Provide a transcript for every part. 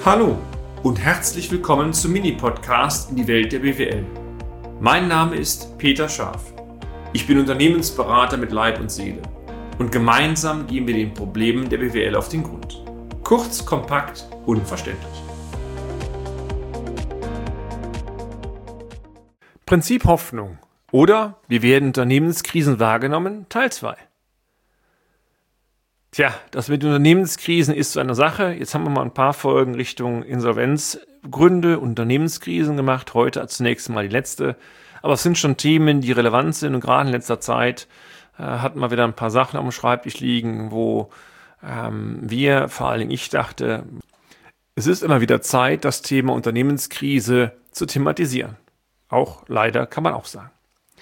Hallo und herzlich willkommen zum Mini-Podcast in die Welt der BWL. Mein Name ist Peter Scharf. Ich bin Unternehmensberater mit Leib und Seele und gemeinsam gehen wir den Problemen der BWL auf den Grund. Kurz, kompakt, unverständlich. Prinzip Hoffnung oder wie werden Unternehmenskrisen wahrgenommen? Teil 2. Tja, das mit Unternehmenskrisen ist so eine Sache. Jetzt haben wir mal ein paar Folgen Richtung Insolvenzgründe, Unternehmenskrisen gemacht. Heute zunächst mal die letzte. Aber es sind schon Themen, die relevant sind. Und gerade in letzter Zeit hatten wir wieder ein paar Sachen am Schreibtisch liegen, wo wir, vor allen Dingen ich, dachte, es ist immer wieder Zeit, das Thema Unternehmenskrise zu thematisieren. Auch leider, kann man auch sagen.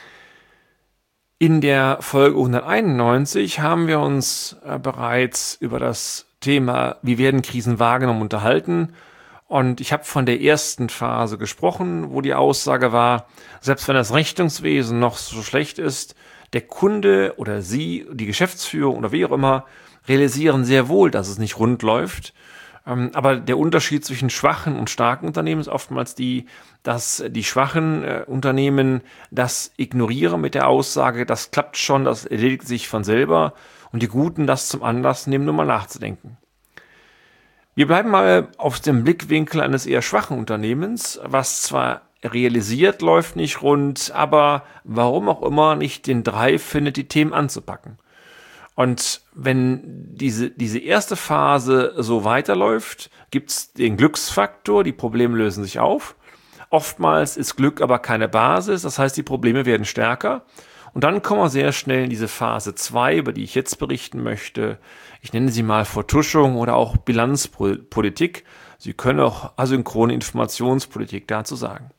In der Folge 191 haben wir uns bereits über das Thema, wie werden Krisen wahrgenommen, unterhalten. Und ich habe von der ersten Phase gesprochen, wo die Aussage war, selbst wenn das Rechnungswesen noch so schlecht ist, der Kunde oder Sie, die Geschäftsführung oder wie auch immer, realisieren sehr wohl, dass es nicht rund läuft. Aber der Unterschied zwischen schwachen und starken Unternehmen ist oftmals dass die schwachen Unternehmen das ignorieren mit der Aussage, das klappt schon, das erledigt sich von selber, und die Guten das zum Anlass nehmen, nur mal nachzudenken. Wir bleiben mal auf dem Blickwinkel eines eher schwachen Unternehmens, was zwar realisiert, läuft nicht rund, aber warum auch immer nicht den Drive findet, die Themen anzupacken. Und wenn diese erste Phase so weiterläuft, gibt es den Glücksfaktor, die Probleme lösen sich auf. Oftmals ist Glück aber keine Basis, das heißt, die Probleme werden stärker. Und dann kommen wir sehr schnell in diese Phase 2, über die ich jetzt berichten möchte. Ich nenne sie mal Vertuschung oder auch Bilanzpolitik. Sie können auch asynchrone Informationspolitik dazu sagen.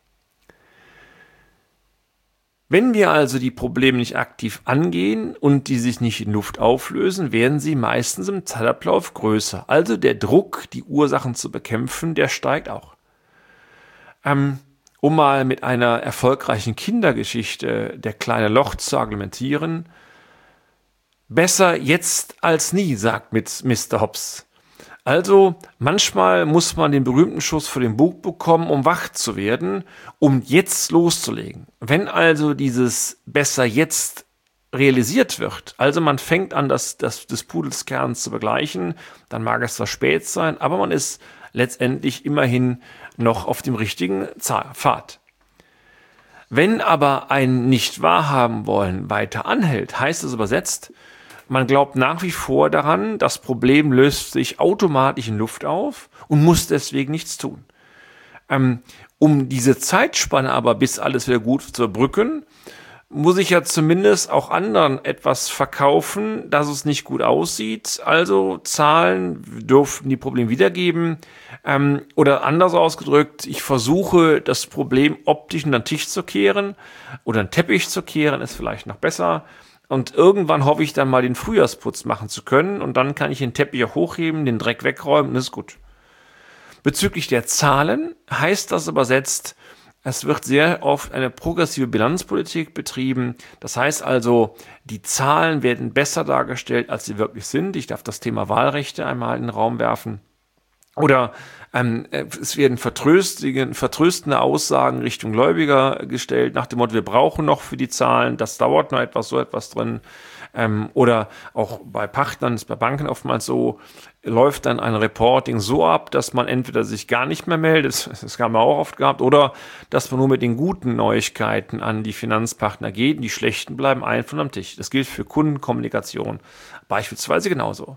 Wenn wir also die Probleme nicht aktiv angehen und die sich nicht in Luft auflösen, werden sie meistens im Zeitablauf größer. Also der Druck, die Ursachen zu bekämpfen, der steigt auch. Um mal mit einer erfolgreichen Kindergeschichte der kleine Loch zu argumentieren: Besser jetzt als nie, sagt mit Mr. Hobbs. Also manchmal muss man den berühmten Schuss vor den Bug bekommen, um wach zu werden, um jetzt loszulegen. Wenn also dieses besser jetzt realisiert wird, also man fängt an, des Pudels Kern zu begleichen, dann mag es zwar spät sein, aber man ist letztendlich immerhin noch auf dem richtigen Pfad. Wenn aber ein Nicht-Wahrhaben wollen weiter anhält, heißt es übersetzt, man glaubt nach wie vor daran, das Problem löst sich automatisch in Luft auf und muss deswegen nichts tun. Um diese Zeitspanne aber, bis alles wieder gut zu überbrücken, muss ich ja zumindest auch anderen etwas verkaufen, dass es nicht gut aussieht. Also Zahlen dürften die Probleme wiedergeben. Oder anders ausgedrückt, ich versuche, das Problem optisch unter den Tisch zu kehren oder einen Teppich zu kehren, ist vielleicht noch besser. Und irgendwann hoffe ich dann mal den Frühjahrsputz machen zu können und dann kann ich den Teppich auch hochheben, den Dreck wegräumen und ist gut. Bezüglich der Zahlen heißt das übersetzt, es wird sehr oft eine progressive Bilanzpolitik betrieben. Das heißt also, die Zahlen werden besser dargestellt, als sie wirklich sind. Ich darf das Thema Wahlrechte einmal in den Raum werfen. Oder es werden vertröstende Aussagen Richtung Gläubiger gestellt, nach dem Motto, wir brauchen noch für die Zahlen, das dauert noch etwas, so etwas drin. Oder auch bei Partnern, ist bei Banken oftmals so, läuft dann ein Reporting so ab, dass man entweder sich gar nicht mehr meldet, das haben wir auch oft gehabt, oder dass man nur mit den guten Neuigkeiten an die Finanzpartner geht, die schlechten bleiben einfach am Tisch. Das gilt für Kundenkommunikation beispielsweise genauso.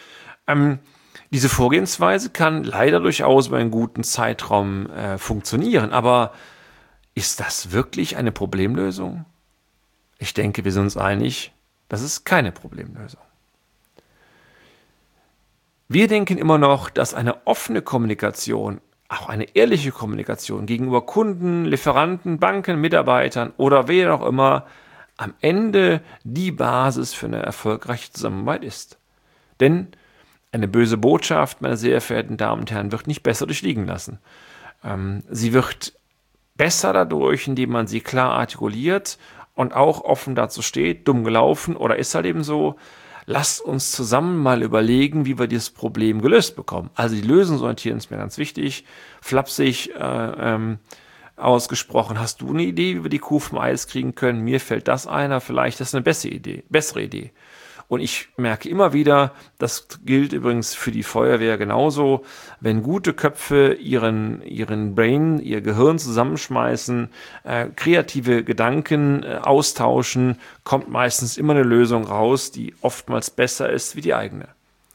Diese Vorgehensweise kann leider durchaus über einen guten Zeitraum funktionieren, aber ist das wirklich eine Problemlösung? Ich denke, wir sind uns einig, das ist keine Problemlösung. Wir denken immer noch, dass eine offene Kommunikation, auch eine ehrliche Kommunikation gegenüber Kunden, Lieferanten, Banken, Mitarbeitern oder wer auch immer am Ende die Basis für eine erfolgreiche Zusammenarbeit ist. Denn eine böse Botschaft, meine sehr verehrten Damen und Herren, wird nicht besser durchliegen lassen. Sie wird besser dadurch, indem man sie klar artikuliert und auch offen dazu steht, dumm gelaufen oder ist halt eben so. lasst uns zusammen mal überlegen, wie wir dieses Problem gelöst bekommen. Also die Lösungsorientierung ist mir ganz wichtig, flapsig ausgesprochen. Hast du eine Idee, wie wir die Kuh vom Eis kriegen können? Mir fällt das ein, vielleicht ist das eine bessere Idee. Und ich merke immer wieder, das gilt übrigens für die Feuerwehr genauso, wenn gute Köpfe ihren Brain, ihr Gehirn zusammenschmeißen, kreative Gedanken austauschen, kommt meistens immer eine Lösung raus, die oftmals besser ist wie die eigene.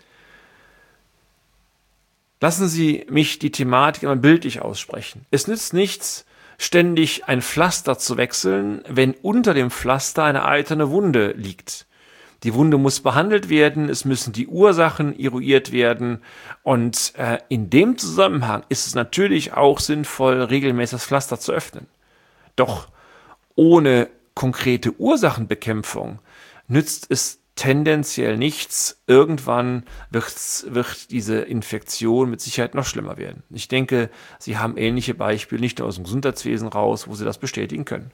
Lassen Sie mich die Thematik einmal bildlich aussprechen. Es nützt nichts, ständig ein Pflaster zu wechseln, wenn unter dem Pflaster eine eiterne Wunde liegt. Die Wunde muss behandelt werden, es müssen die Ursachen eruiert werden und in dem Zusammenhang ist es natürlich auch sinnvoll, regelmäßig das Pflaster zu öffnen. Doch ohne konkrete Ursachenbekämpfung nützt es tendenziell nichts. Irgendwann wird diese Infektion mit Sicherheit noch schlimmer werden. Ich denke, Sie haben ähnliche Beispiele nicht nur aus dem Gesundheitswesen raus, wo Sie das bestätigen können.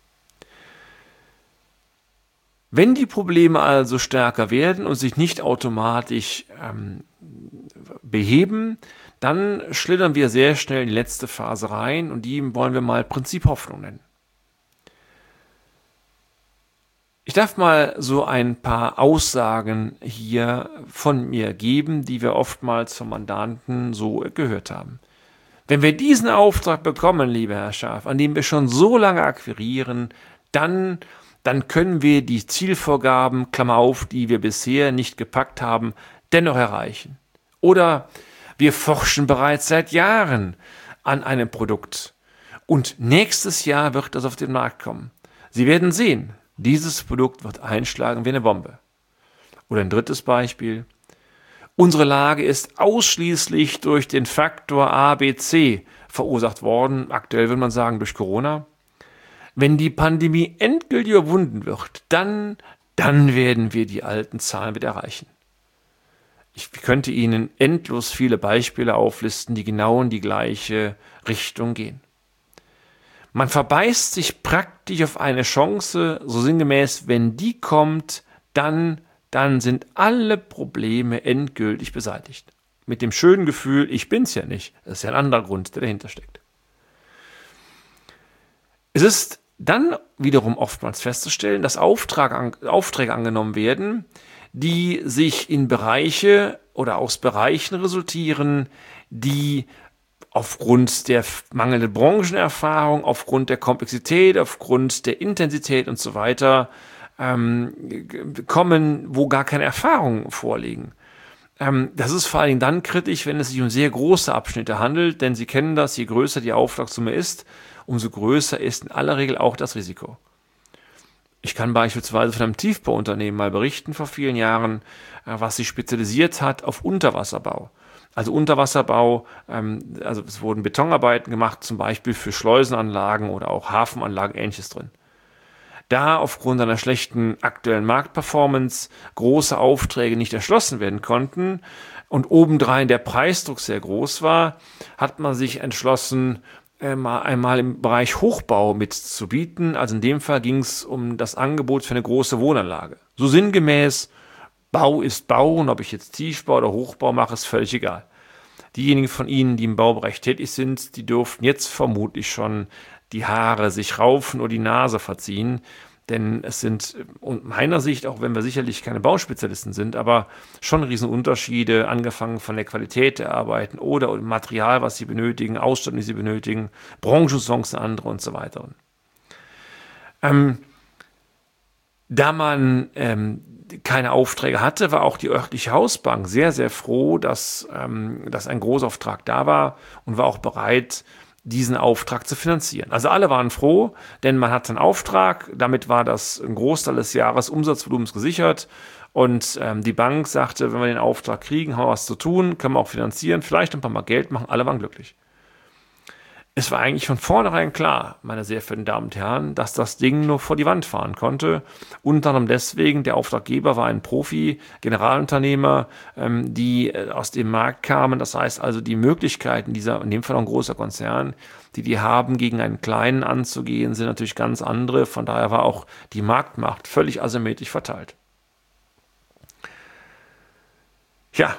Wenn die Probleme also stärker werden und sich nicht automatisch beheben, dann schlittern wir sehr schnell in die letzte Phase rein und die wollen wir mal Prinzip Hoffnung nennen. Ich darf mal so ein paar Aussagen hier von mir geben, die wir oftmals von Mandanten so gehört haben. Wenn wir diesen Auftrag bekommen, lieber Herr Schaaf, an dem wir schon so lange akquirieren, dann können wir die Zielvorgaben, Klammer auf, die wir bisher nicht gepackt haben, dennoch erreichen. Oder wir forschen bereits seit Jahren an einem Produkt und nächstes Jahr wird das auf den Markt kommen. Sie werden sehen, dieses Produkt wird einschlagen wie eine Bombe. Oder ein drittes Beispiel. Unsere Lage ist ausschließlich durch den Faktor ABC verursacht worden, aktuell würde man sagen durch Corona. Wenn die Pandemie endgültig überwunden wird, dann werden wir die alten Zahlen wieder erreichen. Ich könnte Ihnen endlos viele Beispiele auflisten, die genau in die gleiche Richtung gehen. Man verbeißt sich praktisch auf eine Chance, so sinngemäß, wenn die kommt, dann sind alle Probleme endgültig beseitigt. Mit dem schönen Gefühl, ich bin's ja nicht. Das ist ja ein anderer Grund, der dahinter steckt. Es ist dann wiederum oftmals festzustellen, dass Aufträge angenommen werden, die sich in Bereiche oder aus Bereichen resultieren, die aufgrund der mangelnden Branchenerfahrung, aufgrund der Komplexität, aufgrund der Intensität und so weiter kommen, wo gar keine Erfahrungen vorliegen. Das ist vor allen Dingen dann kritisch, wenn es sich um sehr große Abschnitte handelt, denn Sie kennen das, je größer die Auftragssumme ist, umso größer ist in aller Regel auch das Risiko. Ich kann beispielsweise von einem Tiefbauunternehmen mal berichten vor vielen Jahren, was sich spezialisiert hat auf Unterwasserbau. Also Unterwasserbau, also es wurden Betonarbeiten gemacht, zum Beispiel für Schleusenanlagen oder auch Hafenanlagen, Ähnliches drin. Da aufgrund einer schlechten aktuellen Marktperformance große Aufträge nicht erschlossen werden konnten und obendrein der Preisdruck sehr groß war, hat man sich entschlossen, einmal im Bereich Hochbau mitzubieten. Also in dem Fall ging es um das Angebot für eine große Wohnanlage. So sinngemäß, Bau ist Bau und ob ich jetzt Tiefbau oder Hochbau mache, ist völlig egal. Diejenigen von Ihnen, die im Baubereich tätig sind, die dürften jetzt vermutlich schon die Haare sich raufen oder die Nase verziehen, denn es sind, aus meiner Sicht, auch wenn wir sicherlich keine Bauspezialisten sind, aber schon Riesenunterschiede, angefangen von der Qualität der Arbeiten oder dem Material, was sie benötigen, Ausstattung, die sie benötigen, Branchensongs und andere und so weiter. Da man keine Aufträge hatte, war auch die örtliche Hausbank sehr, sehr froh, dass ein Großauftrag da war und war auch bereit, diesen Auftrag zu finanzieren. Also alle waren froh, denn man hatte einen Auftrag, damit war das ein Großteil des Jahres Umsatzvolumens gesichert und die Bank sagte, wenn wir den Auftrag kriegen, haben wir was zu tun, können wir auch finanzieren, vielleicht ein paar Mal Geld machen, alle waren glücklich. Es war eigentlich von vornherein klar, meine sehr verehrten Damen und Herren, dass das Ding nur vor die Wand fahren konnte. Unter anderem deswegen, der Auftraggeber war ein Profi, Generalunternehmer, die aus dem Markt kamen. Das heißt also, die Möglichkeiten in dem Fall ein großer Konzern, die haben, gegen einen kleinen anzugehen, sind natürlich ganz andere. Von daher war auch die Marktmacht völlig asymmetrisch verteilt. Ja,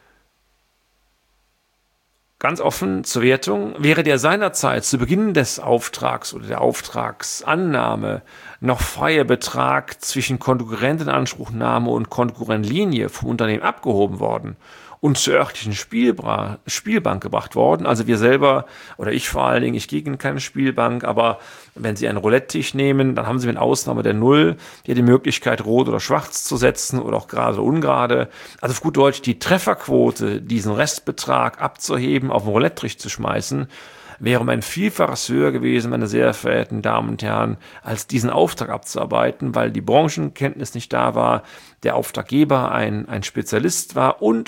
ganz offen zur Wertung: Wäre der seinerzeit zu Beginn des Auftrags oder der Auftragsannahme noch freie Betrag zwischen Konkurrentenanspruchnahme und Konkurrentlinie vom Unternehmen abgehoben worden und zur örtlichen Spielbank gebracht worden, also wir selber oder ich vor allen Dingen, ich gehe in keine Spielbank, aber wenn Sie einen Roulette-Tisch nehmen, dann haben Sie mit Ausnahme der Null hier die Möglichkeit, rot oder schwarz zu setzen oder auch gerade oder ungerade. Also auf gut Deutsch, die Trefferquote, diesen Restbetrag abzuheben, auf den Roulette-Tisch zu schmeißen, wäre um ein Vielfaches höher gewesen, meine sehr verehrten Damen und Herren, als diesen Auftrag abzuarbeiten, weil die Branchenkenntnis nicht da war, der Auftraggeber ein Spezialist war und.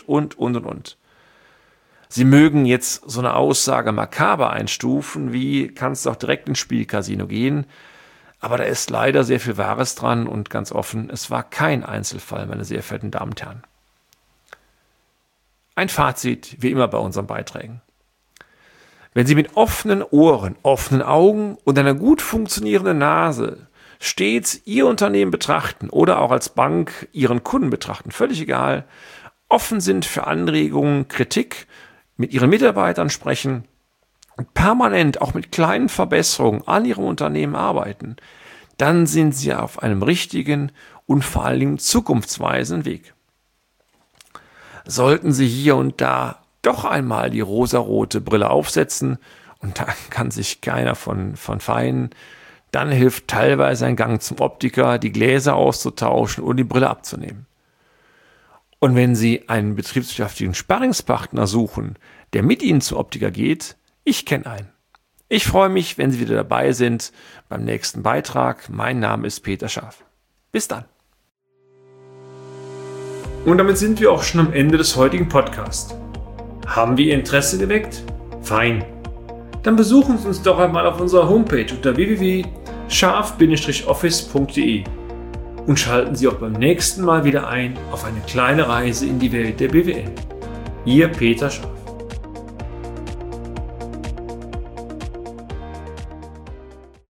Sie mögen jetzt so eine Aussage makaber einstufen, wie kannst du auch direkt ins Spielcasino gehen, aber da ist leider sehr viel Wahres dran und ganz offen, es war kein Einzelfall, meine sehr verehrten Damen und Herren. Ein Fazit, wie immer bei unseren Beiträgen. Wenn Sie mit offenen Ohren, offenen Augen und einer gut funktionierenden Nase stets Ihr Unternehmen betrachten oder auch als Bank Ihren Kunden betrachten, völlig egal, offen sind für Anregungen, Kritik, mit Ihren Mitarbeitern sprechen und permanent auch mit kleinen Verbesserungen an Ihrem Unternehmen arbeiten, dann sind Sie auf einem richtigen und vor allen Dingen zukunftsweisenden Weg. Sollten Sie hier und da doch einmal die rosarote Brille aufsetzen, und da kann sich keiner von feien, dann hilft teilweise ein Gang zum Optiker, die Gläser auszutauschen und die Brille abzunehmen. Und wenn Sie einen betriebswirtschaftlichen Sparringspartner suchen, der mit Ihnen zum Optiker geht, ich kenne einen. Ich freue mich, wenn Sie wieder dabei sind beim nächsten Beitrag. Mein Name ist Peter Scharf. Bis dann. Und damit sind wir auch schon am Ende des heutigen Podcasts. Haben wir Ihr Interesse geweckt? Fein. Dann besuchen Sie uns doch einmal auf unserer Homepage unter www.scharf-office.de und schalten Sie auch beim nächsten Mal wieder ein auf eine kleine Reise in die Welt der BWL. Ihr Peter Scharf.